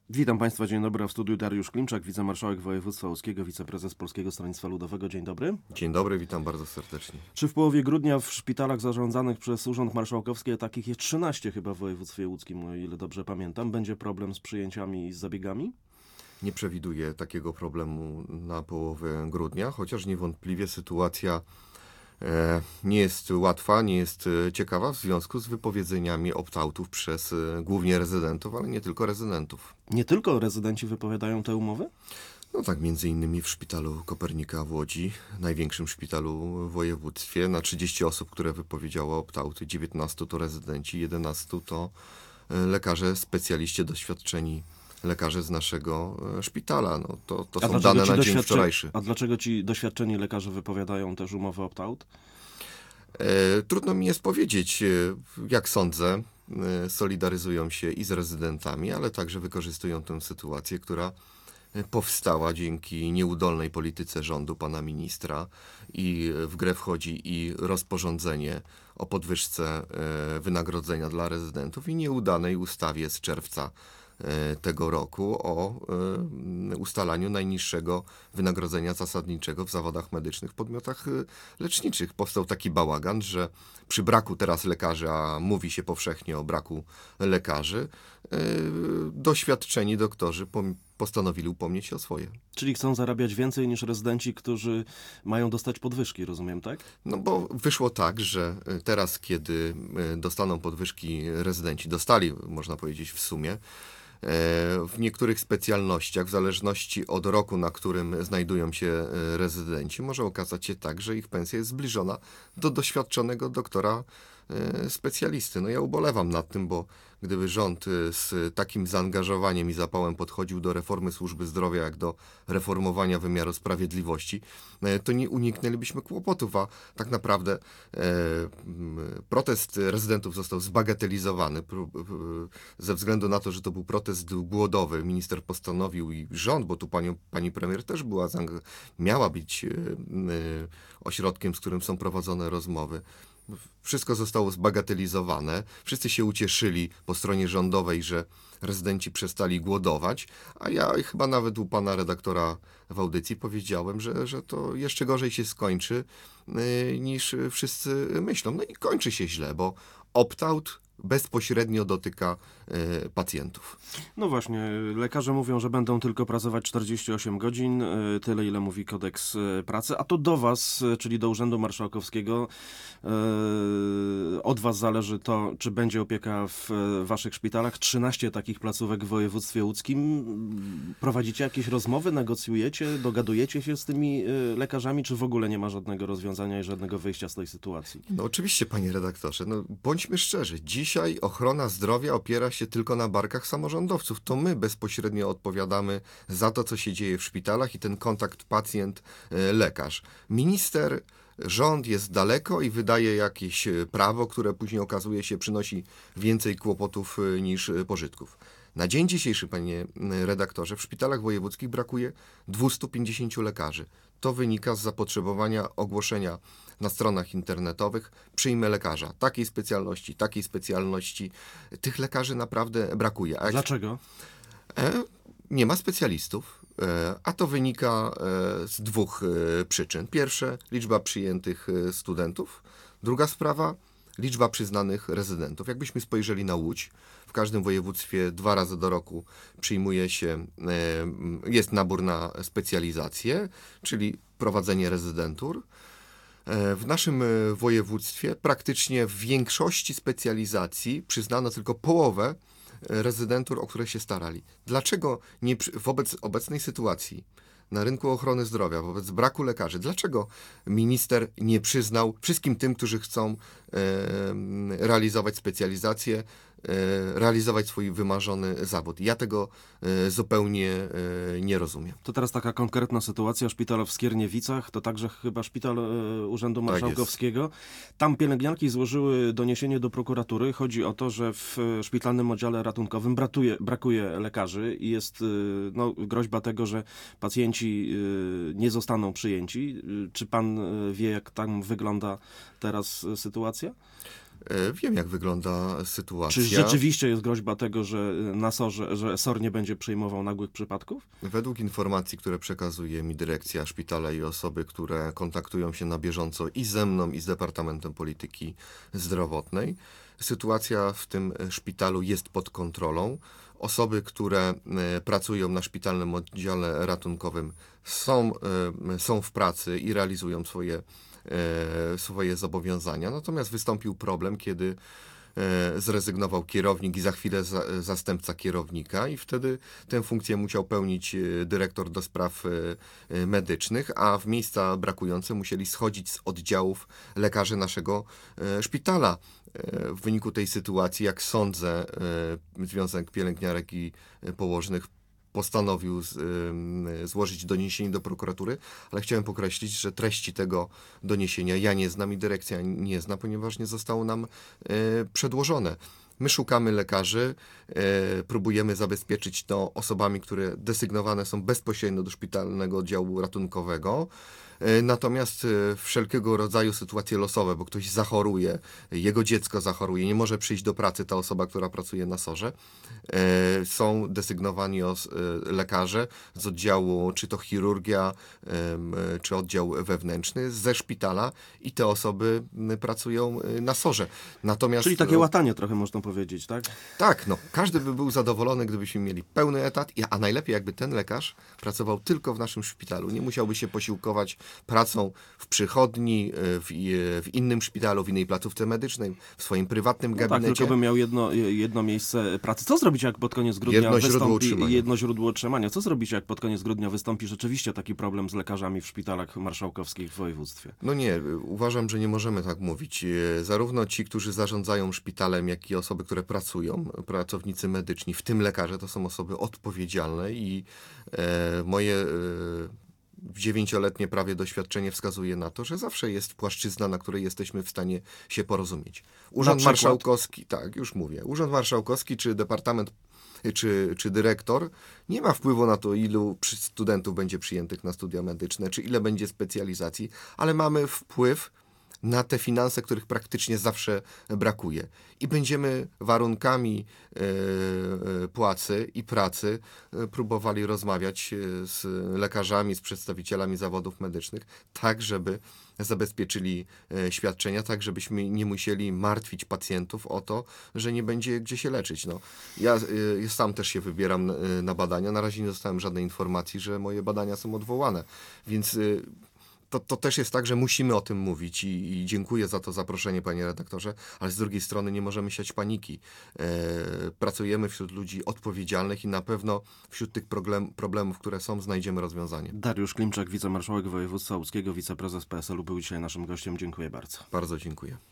Witam Państwa, dzień dobry, a w studiu Dariusz Klimczak, wicemarszałek województwa łódzkiego, wiceprezes Polskiego Stronnictwa Ludowego. Dzień dobry. Dzień dobry, witam bardzo serdecznie. Czy w połowie grudnia w szpitalach zarządzanych przez Urząd Marszałkowski, a takich jest 13 chyba w województwie łódzkim, o ile dobrze pamiętam, będzie problem z przyjęciami i z zabiegami? Nie przewiduję takiego problemu na połowę grudnia, chociaż niewątpliwie sytuacja nie jest łatwa, nie jest ciekawa w związku z wypowiedzeniami opt-outów przez głównie rezydentów, ale nie tylko rezydentów. Nie tylko rezydenci wypowiadają te umowy? No tak, między innymi w szpitalu Kopernika w Łodzi, największym szpitalu w województwie, na 30 osób, które wypowiedziało opt-outy, 19 to rezydenci, 11 to lekarze, specjaliści doświadczeni, lekarze z naszego szpitala. No, to są dane na dzień wczorajszy. A dlaczego ci doświadczeni lekarze wypowiadają też umowę opt-out? Trudno mi jest powiedzieć, jak sądzę, solidaryzują się i z rezydentami, ale także wykorzystują tę sytuację, która powstała dzięki nieudolnej polityce rządu pana ministra i w grę wchodzi i rozporządzenie o podwyżce wynagrodzenia dla rezydentów i nieudanej ustawie z czerwca tego roku o ustalaniu najniższego wynagrodzenia zasadniczego w zawodach medycznych w podmiotach leczniczych. Powstał taki bałagan, że przy braku teraz lekarzy, a mówi się powszechnie o braku lekarzy, doświadczeni doktorzy postanowili upomnieć się o swoje. Czyli chcą zarabiać więcej niż rezydenci, którzy mają dostać podwyżki, rozumiem, tak? No bo wyszło tak, że teraz, kiedy dostaną podwyżki rezydenci, dostali, można powiedzieć, w sumie, w niektórych specjalnościach, w zależności od roku, na którym znajdują się rezydenci, może okazać się tak, że ich pensja jest zbliżona do doświadczonego doktora specjalisty. No ja ubolewam nad tym, bo gdyby rząd z takim zaangażowaniem i zapałem podchodził do reformy służby zdrowia, jak do reformowania wymiaru sprawiedliwości, to nie uniknęlibyśmy kłopotów, a tak naprawdę protest rezydentów został zbagatelizowany ze względu na to, że to był protest głodowy. Minister postanowił i rząd, bo tu pani premier też miała być ośrodkiem, z którym są prowadzone rozmowy. Wszystko zostało zbagatelizowane. Wszyscy się ucieszyli po stronie rządowej, że rezydenci przestali głodować, a ja chyba nawet u pana redaktora w audycji powiedziałem, że to jeszcze gorzej się skończy niż wszyscy myślą. No i kończy się źle, bo opt-out bezpośrednio dotyka pacjentów. No właśnie, lekarze mówią, że będą tylko pracować 48 godzin, tyle ile mówi kodeks pracy, a to do was, czyli do Urzędu Marszałkowskiego, od was zależy to, czy będzie opieka w waszych szpitalach. 13 takich placówek w województwie łódzkim. Prowadzicie jakieś rozmowy, negocjujecie, dogadujecie się z tymi lekarzami, czy w ogóle nie ma żadnego rozwiązania i żadnego wyjścia z tej sytuacji? No oczywiście, panie redaktorze, no bądźmy szczerzy. Dzisiaj ochrona zdrowia opiera się tylko na barkach samorządowców. To my bezpośrednio odpowiadamy za to, co się dzieje w szpitalach i ten kontakt pacjent-lekarz. Minister, rząd jest daleko i wydaje jakieś prawo, które później okazuje się przynosi więcej kłopotów niż pożytków. Na dzień dzisiejszy, panie redaktorze, w szpitalach wojewódzkich brakuje 250 lekarzy. To wynika z zapotrzebowania ogłoszenia na stronach internetowych. Przyjmę lekarza takiej specjalności. Tych lekarzy naprawdę brakuje. Dlaczego? Nie ma specjalistów, a to wynika z dwóch przyczyn. Pierwsze, liczba przyjętych studentów. Druga sprawa, liczba przyznanych rezydentów. Jakbyśmy spojrzeli na Łódź, w każdym województwie 2 razy do roku przyjmuje się, jest nabór na specjalizację, czyli prowadzenie rezydentur. W naszym województwie praktycznie w większości specjalizacji przyznano tylko połowę rezydentur, o które się starali. Dlaczego nie wobec obecnej sytuacji na rynku ochrony zdrowia, wobec braku lekarzy, dlaczego minister nie przyznał wszystkim tym, którzy chcą realizować specjalizację, realizować swój wymarzony zawód? Ja tego zupełnie nie rozumiem. To teraz taka konkretna sytuacja. Szpital w Skierniewicach, to także chyba szpital Urzędu Marszałkowskiego. Tam pielęgniarki złożyły doniesienie do prokuratury. Chodzi o to, że w szpitalnym oddziale ratunkowym brakuje lekarzy i jest groźba tego, że pacjenci nie zostaną przyjęci. Czy pan wie, jak tam wygląda teraz sytuacja? Wiem, jak wygląda sytuacja. Czy rzeczywiście jest groźba tego, że na SOR-ze, że SOR nie będzie przyjmował nagłych przypadków? Według informacji, które przekazuje mi dyrekcja szpitala i osoby, które kontaktują się na bieżąco i ze mną, i z Departamentem Polityki Zdrowotnej, sytuacja w tym szpitalu jest pod kontrolą. Osoby, które pracują na szpitalnym oddziale ratunkowym są w pracy i realizują swoje zobowiązania. Natomiast wystąpił problem, kiedy zrezygnował kierownik i za chwilę zastępca kierownika i wtedy tę funkcję musiał pełnić dyrektor do spraw medycznych, a w miejsca brakujące musieli schodzić z oddziałów lekarze naszego szpitala. W wyniku tej sytuacji, jak sądzę, Związek Pielęgniarek i Położnych postanowił złożyć doniesienie do prokuratury, ale chciałem podkreślić, że treści tego doniesienia ja nie znam i dyrekcja nie zna, ponieważ nie zostało nam przedłożone. My szukamy lekarzy, próbujemy zabezpieczyć to osobami, które desygnowane są bezpośrednio do szpitalnego oddziału ratunkowego. Natomiast wszelkiego rodzaju sytuacje losowe, bo ktoś zachoruje, jego dziecko zachoruje, nie może przyjść do pracy ta osoba, która pracuje na SOR-ze, są desygnowani lekarze z oddziału, czy to chirurgia, czy oddział wewnętrzny ze szpitala i te osoby pracują na SOR-ze. Natomiast, czyli takie łatanie trochę można powiedzieć, tak? Tak, no, każdy by był zadowolony, gdybyśmy mieli pełny etat, a najlepiej jakby ten lekarz pracował tylko w naszym szpitalu, nie musiałby się posiłkować pracą w przychodni, w innym szpitalu, w innej placówce medycznej, w swoim prywatnym gabinecie. Tak, tylko by miał jedno miejsce pracy. Co zrobić, jak pod koniec grudnia jedno źródło utrzymania? Co zrobić, jak pod koniec grudnia wystąpi rzeczywiście taki problem z lekarzami w szpitalach marszałkowskich w województwie? No nie, uważam, że nie możemy tak mówić. Zarówno ci, którzy zarządzają szpitalem, jak i osoby, które pracują, pracownicy medyczni, w tym lekarze, to są osoby odpowiedzialne i moje 9-letnie prawie doświadczenie wskazuje na to, że zawsze jest płaszczyzna, na której jesteśmy w stanie się porozumieć. Urząd Marszałkowski, tak, już mówię, Urząd Marszałkowski czy Departament czy dyrektor nie ma wpływu na to, ilu studentów będzie przyjętych na studia medyczne, czy ile będzie specjalizacji, ale mamy wpływ na te finanse, których praktycznie zawsze brakuje. I będziemy warunkami płacy i pracy próbowali rozmawiać z lekarzami, z przedstawicielami zawodów medycznych, tak żeby zabezpieczyli świadczenia, tak żebyśmy nie musieli martwić pacjentów o to, że nie będzie gdzie się leczyć. No, ja sam też się wybieram na badania. Na razie nie dostałem żadnej informacji, że moje badania są odwołane. Więc to też jest tak, że musimy o tym mówić i dziękuję za to zaproszenie, panie redaktorze, ale z drugiej strony nie możemy siać paniki. Pracujemy wśród ludzi odpowiedzialnych i na pewno wśród tych problemów, które są, znajdziemy rozwiązanie. Dariusz Klimczak, wicemarszałek województwa łódzkiego, wiceprezes PSL-u, był dzisiaj naszym gościem. Dziękuję bardzo. Bardzo dziękuję.